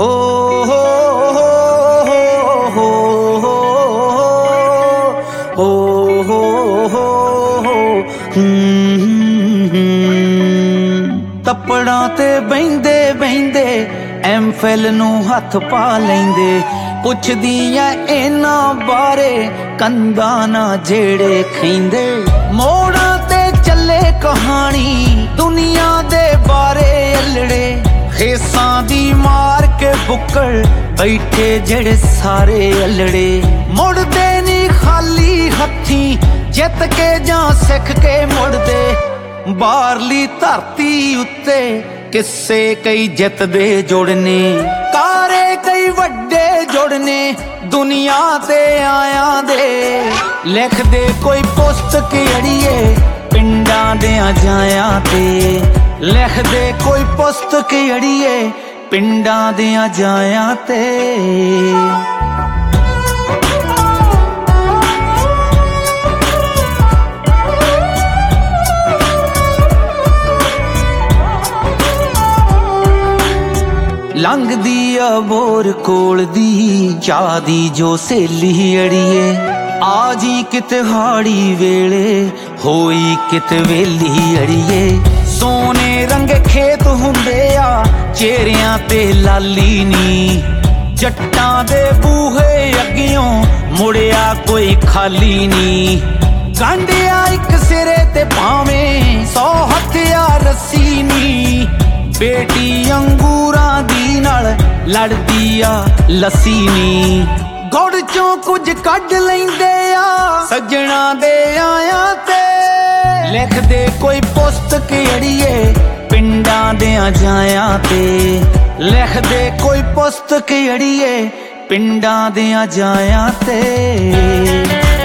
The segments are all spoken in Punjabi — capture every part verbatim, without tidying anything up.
ਹੋ ਹੋ ਹੋ ਹੋ ਹੋ ਹੋ ਹੋ ਹੋ ਤੱਪੜਾਂ ਤੇ ਬਹਿੰਦੇ ਬਹਿੰਦੇ ਐਮ ਫਿਲ ਨੂੰ ਹੱਥ ਪਾ ਲੈਂਦੇ ਪੁੱਛਦੀਆਂ ਇਹਨਾਂ ਬਾਰੇ ਕੰਧਾਂ ਨਾ ਜਿਹੜੇ ਖੈਂਦੇ ਮੋੜਾਂ ਤੇ ਚੱਲੇ ਕਹਾਣੀ ਦੁਨੀਆ ਦੇ ਬਾਰੇ ਅਲੜੇ ਖੇਸਾਂ ਦੀ ਮਾਰ ਕੇ ਬੁੱਕਲ ਬੈਠੇ ਜਿਹੜੇ ਸਾਰੇ ਅਲੜੇ ਮੁੜਦੇ ਨੀ ਖਾਲੀ ਹੱਥੀਂ ਜਿੱਤ ਕੇ ਜਾਂ ਸਿੱਖ ਕੇ ਮੁੜਦੇ ਬਾਹਰਲੀ ਧਰਤੀ ਉੱਤੇ ਕਿੱਸੇ ਕਈ ਜਿੱਤਦੇ ਜੁੜਨੇ ਕਾਰੇ ਕਈ ਵੱਡੇ ਜੁੜਨੇ ਦੁਨੀਆ ਤੇ ਆਇਆਂ ਦੇ ਲਿਖਦੇ ਕੋਈ ਪੁਸਤਕ ਅੜੀਏ ਪਿੰਡਾਂ ਦਿਆਂ ਜਾਇਆਂ ਤੇ ਲਿਖਦੇ ਕੋਈ ਪੁਸਤਕ ਅੜੀਏ ਪਿੰਡਾਂ ਦਿਆਂ ਜਾਇਆਂ ਤੇ ਲੰਘਦੀ ਆ ਬੋਰ ਕੋਲ ਦੀ ਚਾਹ ਦੀ ਜੋ ਸਹੇਲੀ ਅੜੀਏ ਆ ਜੀ ਕਿਤੇ ਹਾੜੀ ਵੇਲੇ ਹੋਈ ਕਿਤੇ ਵੇਲੀ ਅੜੀਏ ਸੋਨੇ ਰੰਗੇ ਖੇਤ ਹੁੰਦੇ ਆ ਚਿਹਰਿਆਂ ਤੇ ਲਾਲੀ ਨੀ ਜੱਟਾਂ ਦੇ ਬੂਹੇ ਅੱਗਿਓਂ ਮੁੜਿਆ ਕੋਈ ਖਾਲੀ ਨੀ ਗੰਢਿਆ ਇੱਕ ਸਿਰੇ ਤੇ ਭਾਵੇਂ ਸੌ ਹੱਥਿਆ ਰੱਸੀ ਨੀ ਬੇਟੀ ਅੰਗੂਰਾਂ ਦੀ ਨਾਲ ਲੜਦੀ ਆ ਲੱਸੀ ਨੀ ਗੁੜ ਚੋਂ ਕੁਝ ਕੱਢ ਲੈਂਦੇ ਆ ਸੱਜਣਾ ਦੇ ਆਇਆਂ ਤੇ ਲਿਖਦੇ ਕੋਈ ਪੁਸਤਕ ਅੜੀਏ ਪਿੰਡਾਂ ਦਿਆਂ ਜਾਇਆਂ ਤੇ ਲਿਖਦੇ ਕੋਈ ਪੁਸਤਕ ਅੜੀਏ ਪਿੰਡਾਂ ਦਿਆਂ ਜਾਇਆਂ ਤੇ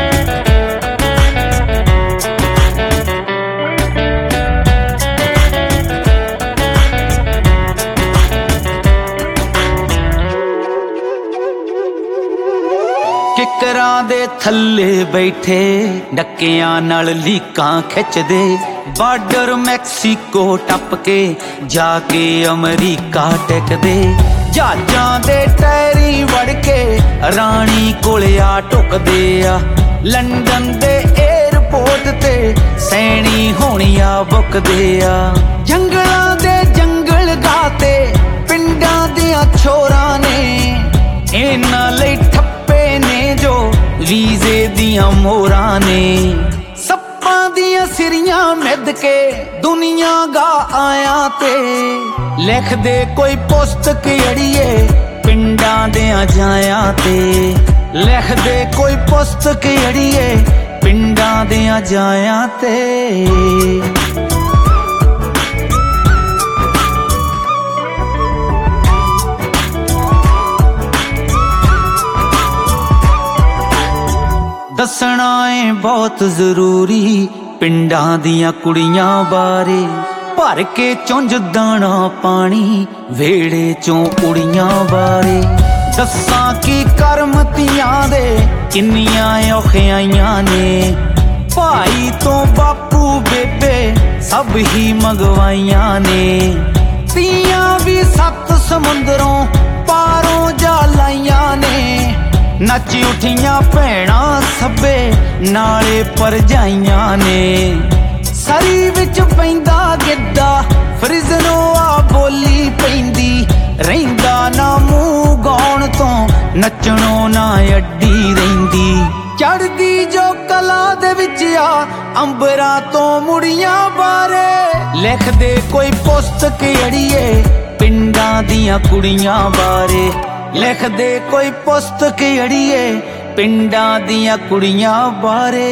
ਕਿਕਰਾਂ ਦੇ ਥੱਲੇ ਬੈਠੇ ਡੱਕਿਆਂ ਨਾਲ ਲੀਕਾਂ ਖਿੱਚਦੇ ਬਾਰਡਰ ਮੈਕਸੀਕੋ ਟੱਪ ਕੇ ਜਾ ਕੇ ਅਮਰੀਕਾ ਟਿਕਦੇ ਜਹਾਜ਼ਾਂ ਦੇ ਟਾਇਰੀ ਵੜ ਕੇ ਰਾਣੀ ਕੋਲ ਆ ਟੁਕਦੇ ਆ ਲੰਡਨ ਦੇ ਏਅਰਪੋਰਟ ਤੇ ਸੈਣੀ ਹੋਣੀਆਂ ਬੁੱਕਦੇ ਆ ਜੰਗਲਾਂ ਦੇ ਜੰਗਲ ਗਾਤੇ ਪਿੰਡਾਂ ਦੀਆਂ ਛੋਰਾਂ ਨੇ ਇਹਨਾਂ ਲਈ ਨੇ ਜੋ ਵੀਜ਼ੇ ਦੀਆਂ ਮੋਹਰਾਂ ਨੇ ਸੱਪਾਂ ਦੀਆਂ ਸਿਰੀਆਂ ਮਿੱਧ ਕੇ ਦੁਨੀਆ ਗਾ ਆਇਆਂ ਤੇ ਲਿਖਦੇ ਕੋਈ ਪੁਸਤਕ ਅੜੀਏ ਪਿੰਡਾਂ ਦਿਆਂ ਜਾਇਆਂ ਤੇ ਲਿਖਦੇ ਕੋਈ ਪੁਸਤਕ ਅੜੀਏ ਪਿੰਡਾਂ ਦਿਆਂ ਜਾਇਆਂ ਤੇ ਦੱਸਣਾ ਏ ਬਹੁਤ ਜ਼ਰੂਰੀ ਪਿੰਡਾਂ ਦੀਆਂ ਕੁੜੀਆਂ ਬਾਰੇ ਭਰ ਕੇ ਚੁੰਝ ਦਾਣਾ ਪਾਣੀ ਵੇੜੇ ਚੋਂ ਕੁੜੀਆਂ ਬਾਰੇ ਦੱਸਾਂ ਕੀ ਕਰਮਤੀਆਂ ਦੇ ਕਿੰਨੀਆਂ ਔਖਿਆਈਆਂ ਨੇ ਭਾਈ ਤੋਂ ਬਾਪੂ ਬੇਬੇ ਸਭ ਹੀ ਮੰਗਵਾਈਆਂ ਨੇ ਤੀਆਂ ਵੀ ਸੱਤ ਸਮੁੰਦਰੋਂ ਪਾਰੋਂ ਜਾ ਲਾਈਆਂ ਨੇ ਨੱਚ ਉਠੀਆਂ ਭੈਣਾਂ ਸਭੇ ਨਾਲੇ ਪਰਜਾਈਆਂ ਨੇ ਸਰੀ ਵਿੱਚ ਪੈਂਦਾ ਗਿੱਧਾ ਫਰਿਜ਼ਨੋਂ ਆ ਬੋਲੀ ਪੈਂਦੀ ਰਹਿੰਦਾ ਨਾ ਮੂੰਹ ਗਾਉਣ ਤੋਂ ਨੱਚਣੋਂ ਨਾ ਅੱਡੀ ਰਹਿੰਦੀ ਚੜਦੀ ਜੋ ਕਲਾ ਦੇ ਵਿੱਚ ਆ ਅੰਬਰਾਂ ਤੋਂ ਮੁੜੀਆਂ ਬਾਰੇ ਲਿਖਦੇ ਕੋਈ ਪੁਸਤਕ ਅੜੀਏ ਪਿੰਡਾਂ ਦੀਆਂ ਕੁੜੀਆਂ ਬਾਰੇ ਲਿਖਦੇ ਕੋਈ ਪੁਸਤਕ ਅੜੀਏ ਪਿੰਡਾਂ ਦੀਆਂ ਕੁੜੀਆਂ ਬਾਰੇ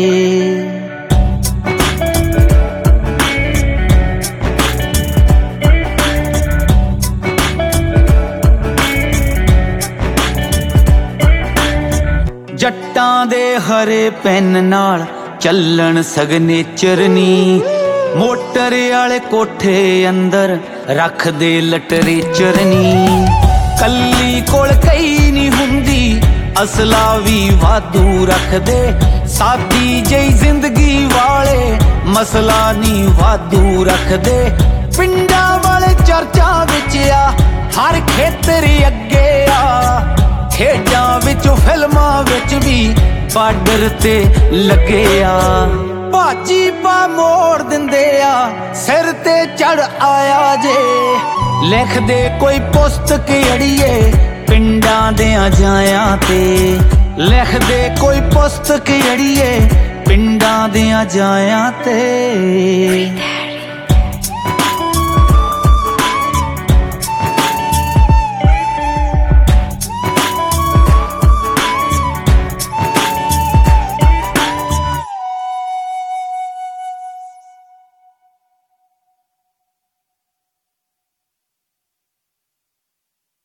ਜੱਟਾਂ ਦੇ ਹਰੇ ਪੈਨ ਨਾਲ ਚੱਲਣ ਸਿਗਨੇਚਰ ਨੀ ਮੋਟਰ ਵਾਲੇ ਕੋਠੇ ਅੰਦਰ ਰੱਖਦੇ ਲਿਟਰੇਚਰ ਨੀ ਕੱਲੀ ਕੋਲ ਕਈ ਨਹੀਂ ਹੁੰਦੀ ਅਸਲਾ ਵੀ ਵਾਧੂ ਰੱਖਦੇ ਸਾਦੀ ਜਿਹੀ ਜ਼ਿੰਦਗੀ ਵਾਲੇ ਮਸਲਾ ਨਹੀਂ ਵਾਧੂ ਰੱਖਦੇ ਪਿੰਡਾਂ ਵਾਲੇ ਚਰਚਾ ਵਿੱਚ ਆ हर खेतर अगे आ खेडां विच फिल्मां विच भी बार्डर ते लगे आ भाजी पा मोड़ दिंदे आ सिर ते चढ़ आया जे लिख दे कोई पुस्तक अड़िए पिंडां देयां जायां ते लिख दे कोई पुस्तक अड़िए पिंडां देयां जायां ते।